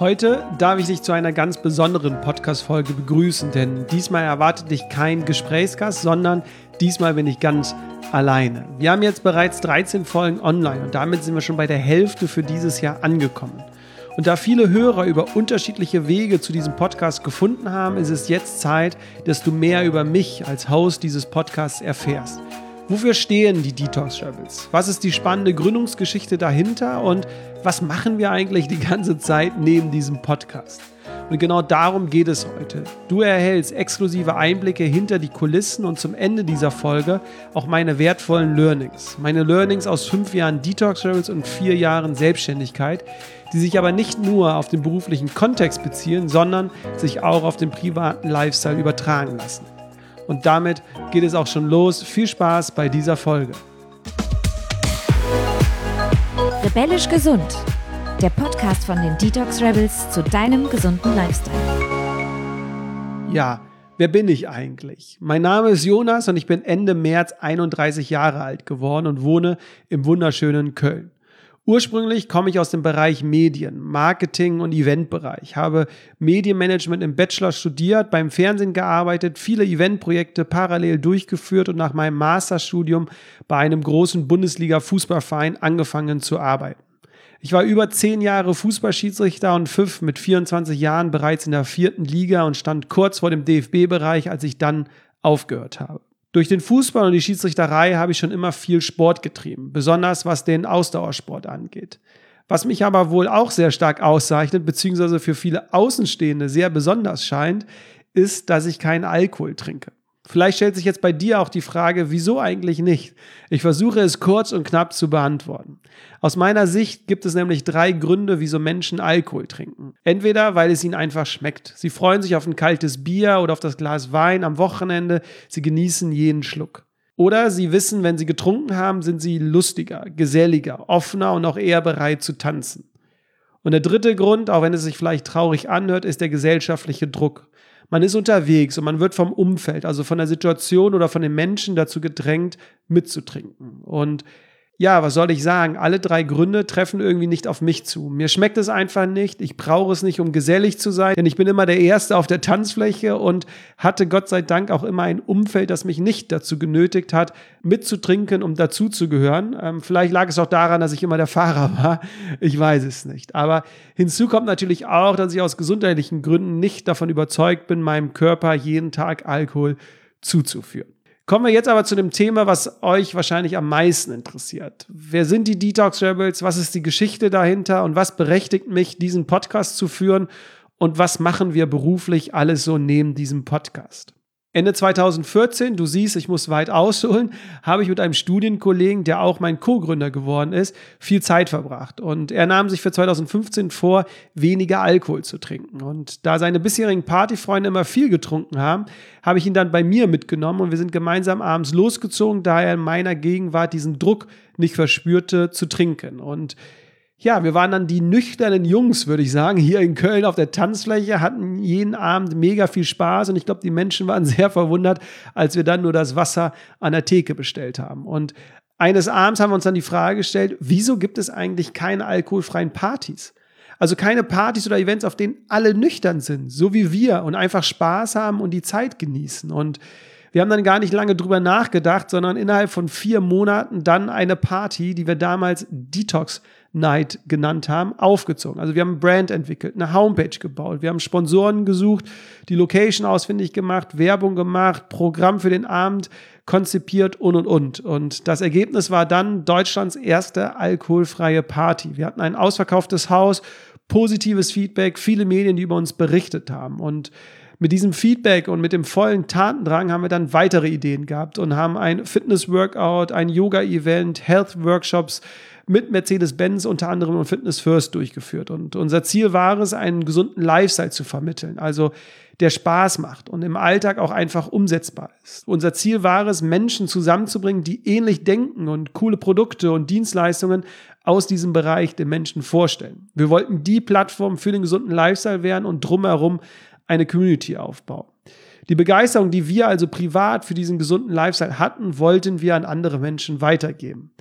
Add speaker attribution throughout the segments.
Speaker 1: Heute darf ich dich zu einer ganz besonderen Podcast-Folge begrüßen, denn diesmal erwartet dich kein Gesprächsgast, sondern diesmal bin ich ganz alleine. Wir haben jetzt bereits 13 Folgen online und damit sind wir schon bei der Hälfte für dieses Jahr angekommen. Und da viele Hörer über unterschiedliche Wege zu diesem Podcast gefunden haben, ist es jetzt Zeit, dass du mehr über mich als Host dieses Podcasts erfährst. Wofür stehen die Detox Rebels? Was ist die spannende Gründungsgeschichte dahinter und was machen wir eigentlich die ganze Zeit neben diesem Podcast? Und genau darum geht es heute. Du erhältst exklusive Einblicke hinter die Kulissen und zum Ende dieser Folge auch meine wertvollen Learnings. Meine Learnings aus 5 Jahren Detox Rebels und 4 Jahren Selbstständigkeit, die sich aber nicht nur auf den beruflichen Kontext beziehen, sondern sich auch auf den privaten Lifestyle übertragen lassen. Und damit geht es auch schon los. Viel Spaß bei dieser Folge.
Speaker 2: Rebellisch gesund. Der Podcast von den Detox Rebels zu deinem gesunden Lifestyle.
Speaker 1: Ja, wer bin ich eigentlich? Mein Name ist Jonas und ich bin Ende März 31 Jahre alt geworden und wohne im wunderschönen Köln. Ursprünglich komme ich aus dem Bereich Medien, Marketing und Eventbereich, habe Medienmanagement im Bachelor studiert, beim Fernsehen gearbeitet, viele Eventprojekte parallel durchgeführt und nach meinem Masterstudium bei einem großen Bundesliga-Fußballverein angefangen zu arbeiten. Ich war über 10 Jahre Fußballschiedsrichter und pfiff mit 24 Jahren bereits in der 4. Liga und stand kurz vor dem DFB-Bereich, als ich dann aufgehört habe. Durch den Fußball und die Schiedsrichterei habe ich schon immer viel Sport getrieben, besonders was den Ausdauersport angeht. Was mich aber wohl auch sehr stark auszeichnet, beziehungsweise für viele Außenstehende sehr besonders scheint, ist, dass ich keinen Alkohol trinke. Vielleicht stellt sich jetzt bei dir auch die Frage, wieso eigentlich nicht? Ich versuche es kurz und knapp zu beantworten. Aus meiner Sicht gibt es nämlich 3 Gründe, wieso Menschen Alkohol trinken. Entweder, weil es ihnen einfach schmeckt. Sie freuen sich auf ein kaltes Bier oder auf das Glas Wein am Wochenende. Sie genießen jeden Schluck. Oder sie wissen, wenn sie getrunken haben, sind sie lustiger, geselliger, offener und auch eher bereit zu tanzen. Und der 3. Grund, auch wenn es sich vielleicht traurig anhört, ist der gesellschaftliche Druck. Man ist unterwegs und man wird vom Umfeld, also von der Situation oder von den Menschen dazu gedrängt, mitzutrinken. Und ja, was soll ich sagen? Alle 3 Gründe treffen irgendwie nicht auf mich zu. Mir schmeckt es einfach nicht. Ich brauche es nicht, um gesellig zu sein, denn ich bin immer der Erste auf der Tanzfläche und hatte Gott sei Dank auch immer ein Umfeld, das mich nicht dazu genötigt hat, mitzutrinken, um dazuzugehören. Vielleicht lag es auch daran, dass ich immer der Fahrer war. Ich weiß es nicht. Aber hinzu kommt natürlich auch, dass ich aus gesundheitlichen Gründen nicht davon überzeugt bin, meinem Körper jeden Tag Alkohol zuzuführen. Kommen wir jetzt aber zu dem Thema, was euch wahrscheinlich am meisten interessiert. Wer sind die Detox Rebels? Was ist die Geschichte dahinter? Und was berechtigt mich, diesen Podcast zu führen? Und was machen wir beruflich alles so neben diesem Podcast? Ende 2014, du siehst, ich muss weit ausholen, habe ich mit einem Studienkollegen, der auch mein Co-Gründer geworden ist, viel Zeit verbracht. Und er nahm sich für 2015 vor, weniger Alkohol zu trinken. Und da seine bisherigen Partyfreunde immer viel getrunken haben, habe ich ihn dann bei mir mitgenommen und wir sind gemeinsam abends losgezogen, da er in meiner Gegenwart diesen Druck nicht verspürte, zu trinken. Und ja, wir waren dann die nüchternen Jungs, würde ich sagen, hier in Köln auf der Tanzfläche, hatten jeden Abend mega viel Spaß und ich glaube, die Menschen waren sehr verwundert, als wir dann nur das Wasser an der Theke bestellt haben. Und eines Abends haben wir uns dann die Frage gestellt, wieso gibt es eigentlich keine alkoholfreien Partys? Also keine Partys oder Events, auf denen alle nüchtern sind, so wie wir und einfach Spaß haben und die Zeit genießen. Und wir haben dann gar nicht lange drüber nachgedacht, sondern innerhalb von 4 Monaten dann eine Party, die wir damals Detox Night genannt haben, aufgezogen. Also wir haben ein Brand entwickelt, eine Homepage gebaut, wir haben Sponsoren gesucht, die Location ausfindig gemacht, Werbung gemacht, Programm für den Abend konzipiert und. Und das Ergebnis war dann Deutschlands erste alkoholfreie Party. Wir hatten ein ausverkauftes Haus, positives Feedback, viele Medien, die über uns berichtet haben. Und mit diesem Feedback und mit dem vollen Tatendrang haben wir dann weitere Ideen gehabt und haben ein Fitness-Workout, ein Yoga-Event, Health-Workshops mit Mercedes-Benz unter anderem und Fitness First durchgeführt. Und unser Ziel war es, einen gesunden Lifestyle zu vermitteln, also der Spaß macht und im Alltag auch einfach umsetzbar ist. Unser Ziel war es, Menschen zusammenzubringen, die ähnlich denken und coole Produkte und Dienstleistungen aus diesem Bereich den Menschen vorstellen. Wir wollten die Plattform für den gesunden Lifestyle werden und drumherum eine Community aufbauen. Die Begeisterung, die wir also privat für diesen gesunden Lifestyle hatten, wollten wir an andere Menschen weitergeben.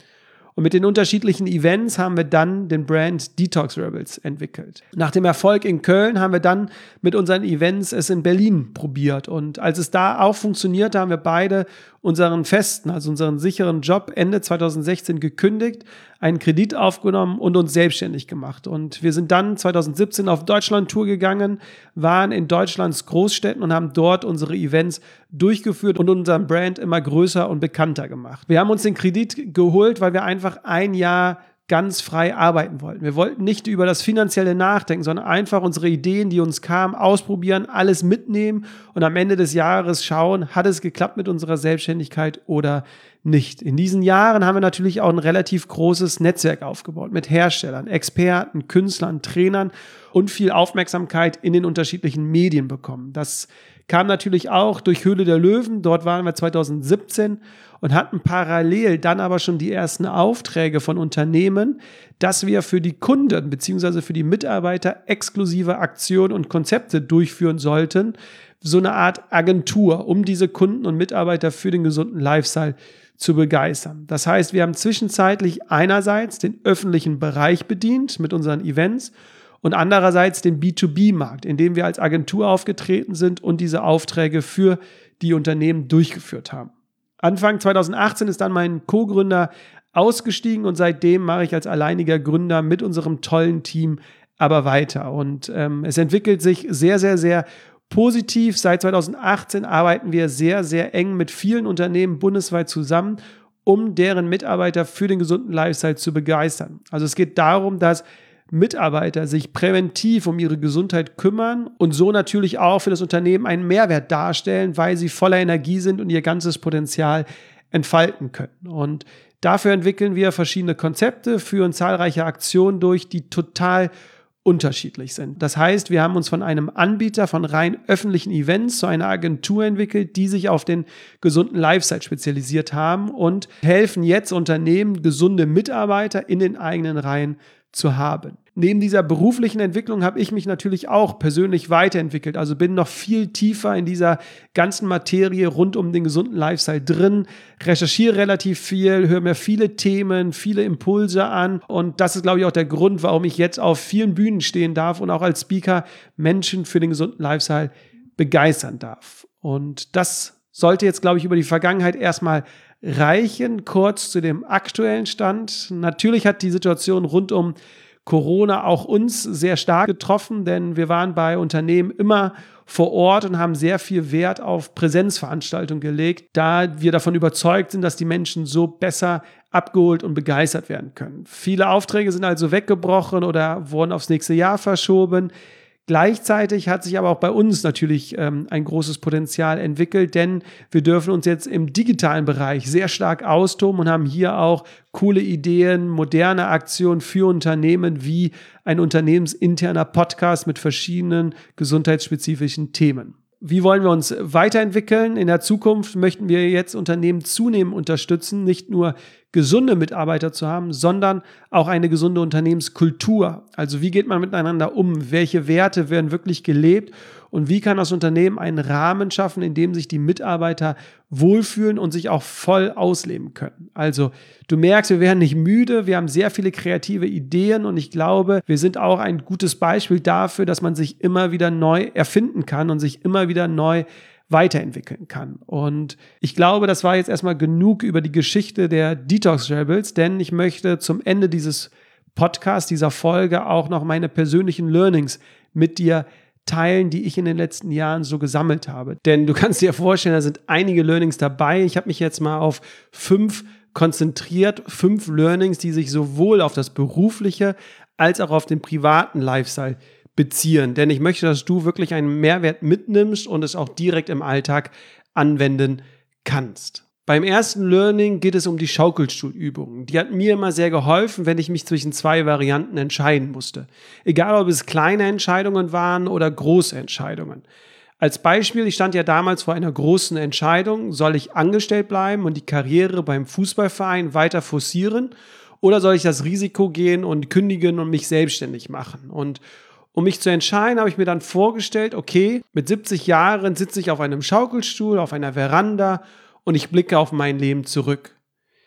Speaker 1: Und mit den unterschiedlichen Events haben wir dann den Brand Detox Rebels entwickelt. Nach dem Erfolg in Köln haben wir dann mit unseren Events es in Berlin probiert. Und als es da auch funktionierte, haben wir beide unseren festen, also unseren sicheren Job Ende 2016 gekündigt, einen Kredit aufgenommen und uns selbstständig gemacht. Und wir sind dann 2017 auf Deutschland-Tour gegangen, waren in Deutschlands Großstädten und haben dort unsere Events durchgeführt und unseren Brand immer größer und bekannter gemacht. Wir haben uns den Kredit geholt, weil wir einfach ein Jahr ganz frei arbeiten wollten. Wir wollten nicht über das Finanzielle nachdenken, sondern einfach unsere Ideen, die uns kamen, ausprobieren, alles mitnehmen und am Ende des Jahres schauen, hat es geklappt mit unserer Selbstständigkeit oder nicht. In diesen Jahren haben wir natürlich auch ein relativ großes Netzwerk aufgebaut mit Herstellern, Experten, Künstlern, Trainern und viel Aufmerksamkeit in den unterschiedlichen Medien bekommen. Das kam natürlich auch durch Höhle der Löwen. Dort waren wir 2017 und hatten parallel dann aber schon die ersten Aufträge von Unternehmen, dass wir für die Kunden bzw. für die Mitarbeiter exklusive Aktionen und Konzepte durchführen sollten. So eine Art Agentur, um diese Kunden und Mitarbeiter für den gesunden Lifestyle zu begeistern. Das heißt, wir haben zwischenzeitlich einerseits den öffentlichen Bereich bedient mit unseren Events und andererseits den B2B-Markt, in dem wir als Agentur aufgetreten sind und diese Aufträge für die Unternehmen durchgeführt haben. Anfang 2018 ist dann mein Co-Gründer ausgestiegen und seitdem mache ich als alleiniger Gründer mit unserem tollen Team aber weiter. Und es entwickelt sich sehr, sehr, sehr positiv. Seit 2018 arbeiten wir sehr, sehr eng mit vielen Unternehmen bundesweit zusammen, um deren Mitarbeiter für den gesunden Lifestyle zu begeistern. Also es geht darum, dass Mitarbeiter sich präventiv um ihre Gesundheit kümmern und so natürlich auch für das Unternehmen einen Mehrwert darstellen, weil sie voller Energie sind und ihr ganzes Potenzial entfalten können. Und dafür entwickeln wir verschiedene Konzepte, führen zahlreiche Aktionen durch, die total unterschiedlich sind. Das heißt, wir haben uns von einem Anbieter von rein öffentlichen Events zu einer Agentur entwickelt, die sich auf den gesunden Lifestyle spezialisiert haben und helfen jetzt Unternehmen, gesunde Mitarbeiter in den eigenen Reihen zu haben. Neben dieser beruflichen Entwicklung habe ich mich natürlich auch persönlich weiterentwickelt, also bin noch viel tiefer in dieser ganzen Materie rund um den gesunden Lifestyle drin, recherchiere relativ viel, höre mir viele Themen, viele Impulse an und das ist, glaube ich, auch der Grund, warum ich jetzt auf vielen Bühnen stehen darf und auch als Speaker Menschen für den gesunden Lifestyle begeistern darf. Und das sollte jetzt, glaube ich, über die Vergangenheit erstmal reichen. Kurz zu dem aktuellen Stand. Natürlich hat die Situation rund um Corona auch uns sehr stark getroffen, denn wir waren bei Unternehmen immer vor Ort und haben sehr viel Wert auf Präsenzveranstaltungen gelegt, da wir davon überzeugt sind, dass die Menschen so besser abgeholt und begeistert werden können. Viele Aufträge sind also weggebrochen oder wurden aufs nächste Jahr verschoben. Gleichzeitig hat sich aber auch bei uns natürlich ein großes Potenzial entwickelt, denn wir dürfen uns jetzt im digitalen Bereich sehr stark austoben und haben hier auch coole Ideen, moderne Aktionen für Unternehmen wie ein unternehmensinterner Podcast mit verschiedenen gesundheitsspezifischen Themen. Wie wollen wir uns weiterentwickeln? In der Zukunft möchten wir jetzt Unternehmen zunehmend unterstützen, nicht nur gesunde Mitarbeiter zu haben, sondern auch eine gesunde Unternehmenskultur. Also wie geht man miteinander um? Welche Werte werden wirklich gelebt? Und wie kann das Unternehmen einen Rahmen schaffen, in dem sich die Mitarbeiter wohlfühlen und sich auch voll ausleben können? Also du merkst, wir werden nicht müde, wir haben sehr viele kreative Ideen und ich glaube, wir sind auch ein gutes Beispiel dafür, dass man sich immer wieder neu erfinden kann und sich immer wieder neu weiterentwickeln kann. Und ich glaube, das war jetzt erstmal genug über die Geschichte der Detox Rebels, denn ich möchte zum Ende dieses Podcasts, dieser Folge auch noch meine persönlichen Learnings mit dir teilen, die ich in den letzten Jahren so gesammelt habe. Denn du kannst dir vorstellen, da sind einige Learnings dabei. Ich habe mich jetzt mal auf 5 konzentriert, 5 Learnings, die sich sowohl auf das berufliche als auch auf den privaten Lifestyle beziehen. Denn ich möchte, dass du wirklich einen Mehrwert mitnimmst und es auch direkt im Alltag anwenden kannst. Beim ersten Learning geht es um die Schaukelstuhlübungen. Die hat mir immer sehr geholfen, wenn ich mich zwischen 2 Varianten entscheiden musste. Egal, ob es kleine Entscheidungen waren oder große Entscheidungen. Als Beispiel, ich stand ja damals vor einer großen Entscheidung, soll ich angestellt bleiben und die Karriere beim Fußballverein weiter forcieren oder soll ich das Risiko gehen und kündigen und mich selbstständig machen? Und um mich zu entscheiden, habe ich mir dann vorgestellt, okay, mit 70 Jahren sitze ich auf einem Schaukelstuhl, auf einer Veranda und ich blicke auf mein Leben zurück.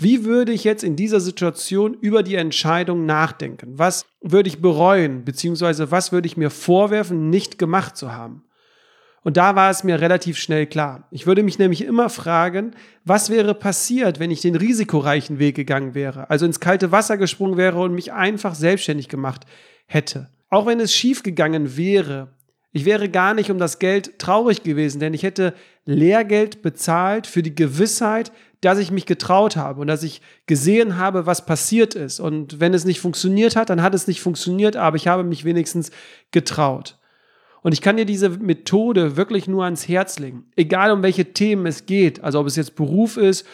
Speaker 1: Wie würde ich jetzt in dieser Situation über die Entscheidung nachdenken? Was würde ich bereuen, beziehungsweise was würde ich mir vorwerfen, nicht gemacht zu haben? Und da war es mir relativ schnell klar. Ich würde mich nämlich immer fragen, was wäre passiert, wenn ich den risikoreichen Weg gegangen wäre, also ins kalte Wasser gesprungen wäre und mich einfach selbstständig gemacht hätte. Auch wenn es schief gegangen wäre, ich wäre gar nicht um das Geld traurig gewesen, denn ich hätte Lehrgeld bezahlt für die Gewissheit, dass ich mich getraut habe und dass ich gesehen habe, was passiert ist. Und wenn es nicht funktioniert hat, dann hat es nicht funktioniert, aber ich habe mich wenigstens getraut. Und ich kann dir diese Methode wirklich nur ans Herz legen, egal um welche Themen es geht, also ob es jetzt Beruf ist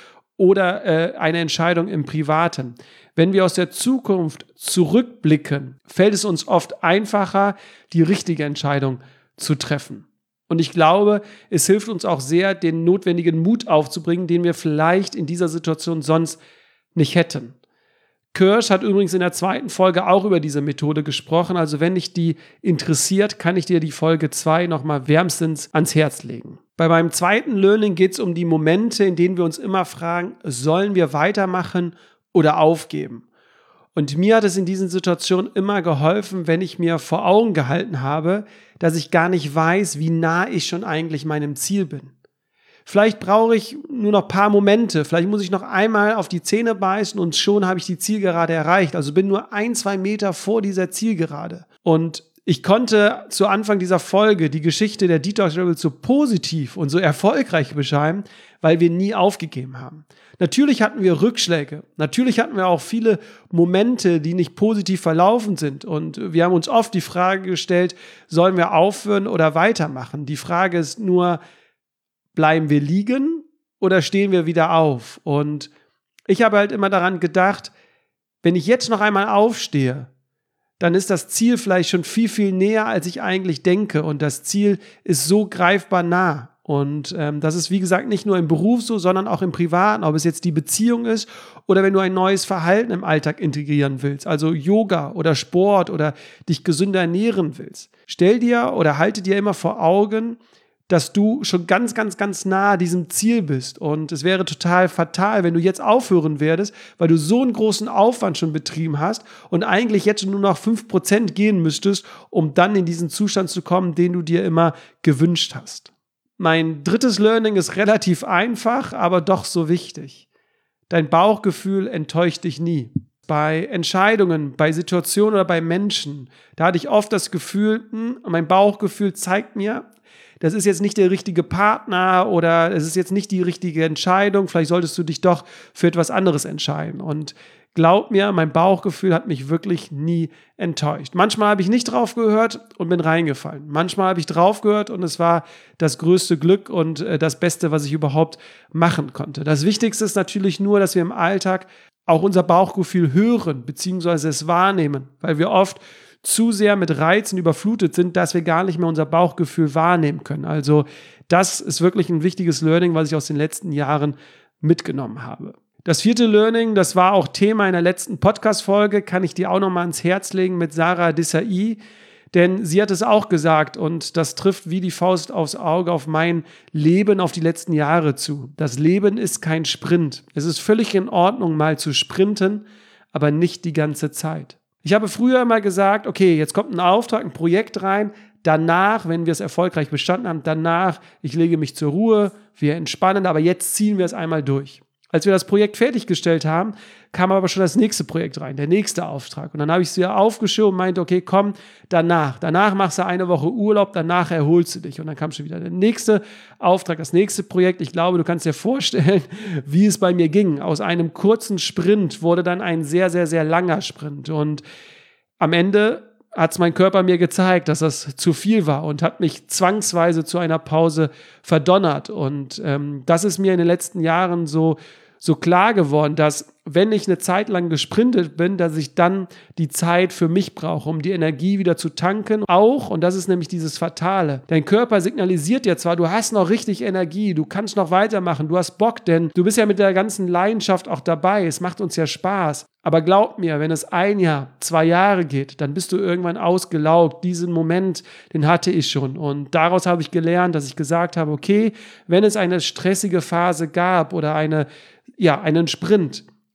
Speaker 1: oder eine Entscheidung im Privaten. Wenn wir aus der Zukunft zurückblicken, fällt es uns oft einfacher, die richtige Entscheidung zu treffen. Und ich glaube, es hilft uns auch sehr, den notwendigen Mut aufzubringen, den wir vielleicht in dieser Situation sonst nicht hätten. Kirsch hat übrigens in der 2. Folge auch über diese Methode gesprochen. Also wenn dich die interessiert, kann ich dir die Folge 2 nochmal wärmstens ans Herz legen. Bei meinem 2. Learning geht es um die Momente, in denen wir uns immer fragen, sollen wir weitermachen oder aufgeben? Und mir hat es in diesen Situationen immer geholfen, wenn ich mir vor Augen gehalten habe, dass ich gar nicht weiß, wie nah ich schon eigentlich meinem Ziel bin. Vielleicht brauche ich nur noch ein paar Momente, vielleicht muss ich noch einmal auf die Zähne beißen und schon habe ich die Zielgerade erreicht. Also bin nur 1-2 Meter vor dieser Zielgerade. Und ich konnte zu Anfang dieser Folge die Geschichte der Detox Rebels so positiv und so erfolgreich beschreiben, weil wir nie aufgegeben haben. Natürlich hatten wir Rückschläge, natürlich hatten wir auch viele Momente, die nicht positiv verlaufen sind und wir haben uns oft die Frage gestellt, sollen wir aufhören oder weitermachen? Die Frage ist nur, bleiben wir liegen oder stehen wir wieder auf? Und ich habe halt immer daran gedacht, wenn ich jetzt noch einmal aufstehe, dann ist das Ziel vielleicht schon viel, viel näher, als ich eigentlich denke. Und das Ziel ist so greifbar nah. Und das ist, wie gesagt, nicht nur im Beruf so, sondern auch im Privaten, ob es jetzt die Beziehung ist oder wenn du ein neues Verhalten im Alltag integrieren willst, also Yoga oder Sport oder dich gesünder ernähren willst. Stell dir oder halte dir immer vor Augen, dass du schon ganz, ganz, ganz nah diesem Ziel bist. Und es wäre total fatal, wenn du jetzt aufhören würdest, weil du so einen großen Aufwand schon betrieben hast und eigentlich jetzt nur noch 5% gehen müsstest, um dann in diesen Zustand zu kommen, den du dir immer gewünscht hast. Mein 3. Learning ist relativ einfach, aber doch so wichtig. Dein Bauchgefühl enttäuscht dich nie. Bei Entscheidungen, bei Situationen oder bei Menschen, da hatte ich oft das Gefühl, mein Bauchgefühl zeigt mir, das ist jetzt nicht der richtige Partner oder es ist jetzt nicht die richtige Entscheidung, vielleicht solltest du dich doch für etwas anderes entscheiden. Und glaub mir, mein Bauchgefühl hat mich wirklich nie enttäuscht. Manchmal habe ich nicht drauf gehört und bin reingefallen. Manchmal habe ich drauf gehört und es war das größte Glück und das Beste, was ich überhaupt machen konnte. Das Wichtigste ist natürlich nur, dass wir im Alltag auch unser Bauchgefühl hören bzw. es wahrnehmen, weil wir oft zu sehr mit Reizen überflutet sind, dass wir gar nicht mehr unser Bauchgefühl wahrnehmen können. Also das ist wirklich ein wichtiges Learning, was ich aus den letzten Jahren mitgenommen habe. Das 4. Learning, das war auch Thema in der letzten Podcast-Folge, kann ich dir auch nochmal ans Herz legen mit Sarah Desai, denn sie hat es auch gesagt und das trifft wie die Faust aufs Auge auf mein Leben, auf die letzten Jahre zu. Das Leben ist kein Sprint. Es ist völlig in Ordnung, mal zu sprinten, aber nicht die ganze Zeit. Ich habe früher immer gesagt, okay, jetzt kommt ein Auftrag, ein Projekt rein, danach, wenn wir es erfolgreich bestanden haben, danach, ich lege mich zur Ruhe, wir entspannen, aber jetzt ziehen wir es einmal durch. Als wir das Projekt fertiggestellt haben, kam aber schon das nächste Projekt rein, der nächste Auftrag. Und dann habe ich sie aufgeschoben und meinte, okay, komm, danach machst du eine Woche Urlaub, danach erholst du dich. Und dann kam schon wieder der nächste Auftrag, das nächste Projekt. Ich glaube, du kannst dir vorstellen, wie es bei mir ging. Aus einem kurzen Sprint wurde dann ein sehr, sehr, sehr langer Sprint. Und am Ende hat es mein Körper mir gezeigt, dass das zu viel war und hat mich zwangsweise zu einer Pause verdonnert. Und das ist mir in den letzten Jahren so klar geworden, dass wenn ich eine Zeit lang gesprintet bin, dass ich dann die Zeit für mich brauche, um die Energie wieder zu tanken. Auch, und das ist nämlich dieses Fatale, dein Körper signalisiert dir zwar, du hast noch richtig Energie, du kannst noch weitermachen, du hast Bock, denn du bist ja mit der ganzen Leidenschaft auch dabei, es macht uns ja Spaß. Aber glaub mir, wenn es 1 Jahr, 2 Jahre geht, dann bist du irgendwann ausgelaugt. Diesen Moment, den hatte ich schon. Und daraus habe ich gelernt, dass ich gesagt habe, okay, wenn es eine stressige Phase gab oder einen Sprint,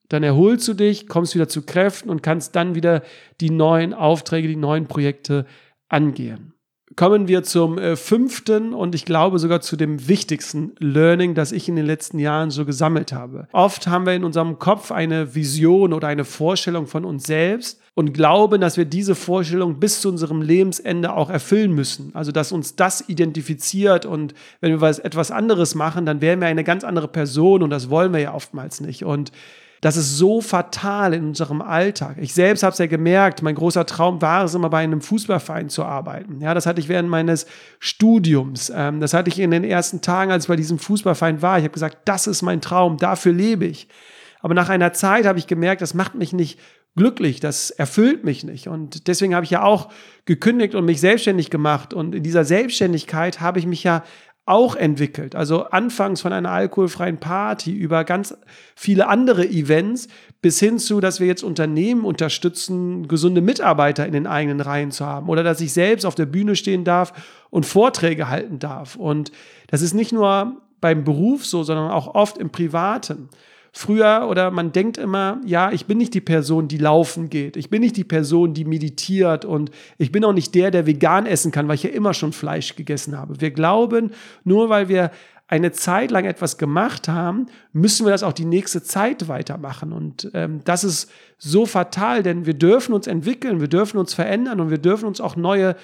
Speaker 1: Dann erholst du dich, kommst wieder zu Kräften und kannst dann wieder die neuen Aufträge, die neuen Projekte angehen. Kommen wir zum 5. und ich glaube sogar zu dem wichtigsten Learning, das ich in den letzten Jahren so gesammelt habe. Oft haben wir in unserem Kopf eine Vision oder eine Vorstellung von uns selbst und glauben, dass wir diese Vorstellung bis zu unserem Lebensende auch erfüllen müssen. Also, dass uns das identifiziert und wenn wir etwas anderes machen, dann wären wir eine ganz andere Person und das wollen wir ja oftmals nicht. Und das ist so fatal in unserem Alltag. Ich selbst habe es ja gemerkt, mein großer Traum war es immer, bei einem Fußballverein zu arbeiten. Ja, das hatte ich während meines Studiums. Das hatte ich in den ersten Tagen, als ich bei diesem Fußballverein war. Ich habe gesagt, das ist mein Traum, dafür lebe ich. Aber nach einer Zeit habe ich gemerkt, das macht mich nicht glücklich, das erfüllt mich nicht. Und deswegen habe ich ja auch gekündigt und mich selbstständig gemacht. Und in dieser Selbstständigkeit habe ich mich ja auch entwickelt. Also anfangs von einer alkoholfreien Party über ganz viele andere Events bis hin zu, dass wir jetzt Unternehmen unterstützen, gesunde Mitarbeiter in den eigenen Reihen zu haben oder dass ich selbst auf der Bühne stehen darf und Vorträge halten darf. Und das ist nicht nur beim Beruf so, sondern auch oft im Privaten. Früher oder man denkt immer, ja, ich bin nicht die Person, die laufen geht. Ich bin nicht die Person, die meditiert und ich bin auch nicht der vegan essen kann, weil ich ja immer schon Fleisch gegessen habe. Wir glauben, nur weil wir eine Zeit lang etwas gemacht haben, müssen wir das auch die nächste Zeit weitermachen. Und das ist so fatal, denn wir dürfen uns entwickeln, wir dürfen uns verändern und wir dürfen auch neue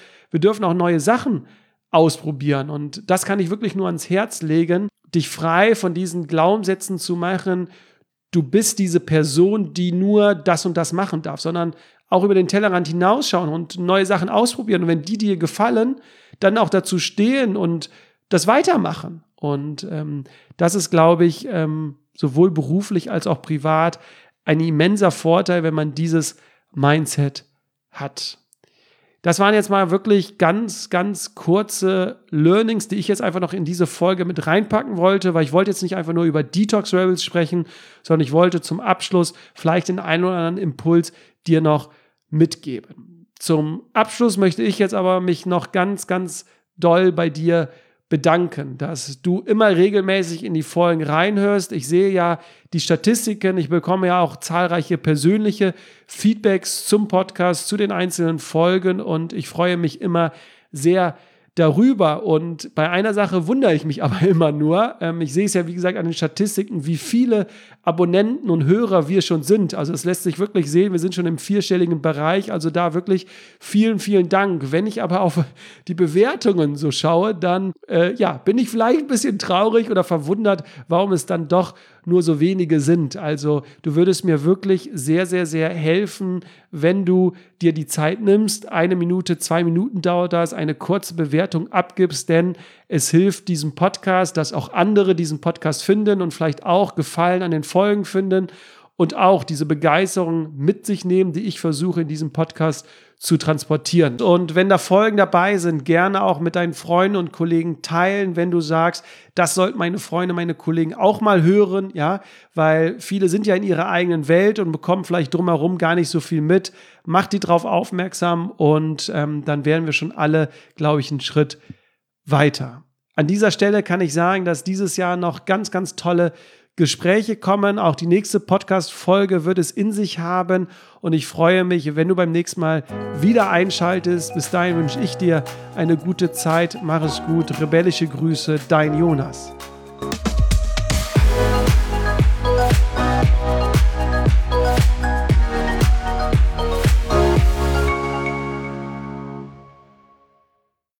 Speaker 1: Sachen ausprobieren. Und das kann ich wirklich nur ans Herz legen, dich frei von diesen Glaubenssätzen zu machen, du bist diese Person, die nur das und das machen darf, sondern auch über den Tellerrand hinausschauen und neue Sachen ausprobieren. Und wenn die dir gefallen, dann auch dazu stehen und das weitermachen. Und das ist, glaube ich, sowohl beruflich als auch privat ein immenser Vorteil, wenn man dieses Mindset hat. Das waren jetzt mal wirklich ganz, ganz kurze Learnings, die ich jetzt einfach noch in diese Folge mit reinpacken wollte, weil ich wollte jetzt nicht einfach nur über Detox Rebels sprechen, sondern ich wollte zum Abschluss vielleicht den einen oder anderen Impuls dir noch mitgeben. Zum Abschluss möchte ich jetzt aber mich noch ganz, ganz doll bei dir bedanken, dass du immer regelmäßig in die Folgen reinhörst. Ich sehe ja die Statistiken, ich bekomme ja auch zahlreiche persönliche Feedbacks zum Podcast, zu den einzelnen Folgen und ich freue mich immer sehr darüber. Und bei einer Sache wundere ich mich aber immer nur. Ich sehe es ja, wie gesagt, an den Statistiken, wie viele Abonnenten und Hörer wir schon sind. Also es lässt sich wirklich sehen, wir sind schon im 4-stelligen Bereich. Also da wirklich vielen, vielen Dank. Wenn ich aber auf die Bewertungen so schaue, dann bin ich vielleicht ein bisschen traurig oder verwundert, warum es dann doch nur so wenige sind. Also du würdest mir wirklich sehr, sehr, sehr helfen, wenn du dir die Zeit nimmst. 1 Minute, 2 Minuten dauert das, eine kurze Bewertung abgibst, denn es hilft diesem Podcast, dass auch andere diesen Podcast finden und vielleicht auch Gefallen an den Folgen finden und auch diese Begeisterung mit sich nehmen, die ich versuche in diesem Podcast zu transportieren. Und wenn da Folgen dabei sind, gerne auch mit deinen Freunden und Kollegen teilen, wenn du sagst, das sollten meine Freunde, meine Kollegen auch mal hören, ja, weil viele sind ja in ihrer eigenen Welt und bekommen vielleicht drumherum gar nicht so viel mit. Mach die drauf aufmerksam und dann wären wir schon alle, glaube ich, einen Schritt weiter. An dieser Stelle kann ich sagen, dass dieses Jahr noch ganz, ganz tolle Gespräche kommen. Auch die nächste Podcast-Folge wird es in sich haben und ich freue mich, wenn du beim nächsten Mal wieder einschaltest. Bis dahin wünsche ich dir eine gute Zeit. Mach es gut. Rebellische Grüße, dein Jonas.